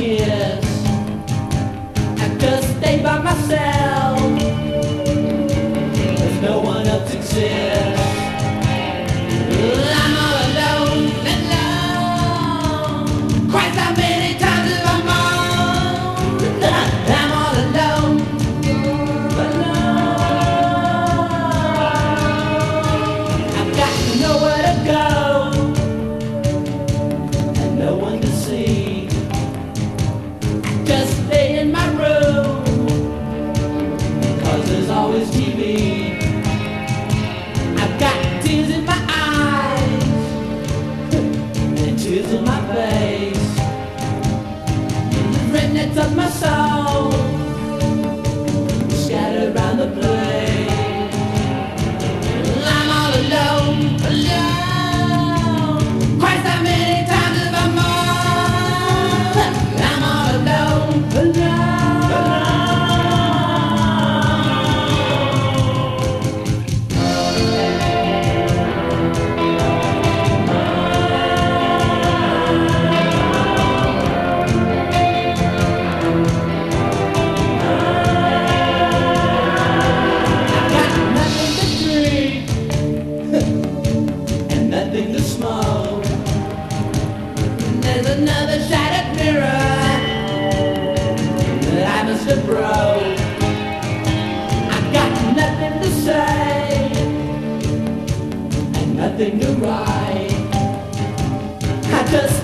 kiss. I just stay by myself. There's no one else exists. I'm all alone, alone. Christ, how many times have I moaned? I'm all alone, alone. I've got nowhere to go and no one to see. Just stay in my room, 'cause there's always TV. I've got tears in my eyes and tears on my face. The remnants of my soul scattered around the place. I'm all alone, alone. Christ, how many times have I moaned? I'm all alone, alone. Nothing to smoke. There's another shattered mirror that I must have broke. I've got nothing to say and nothing to write. I just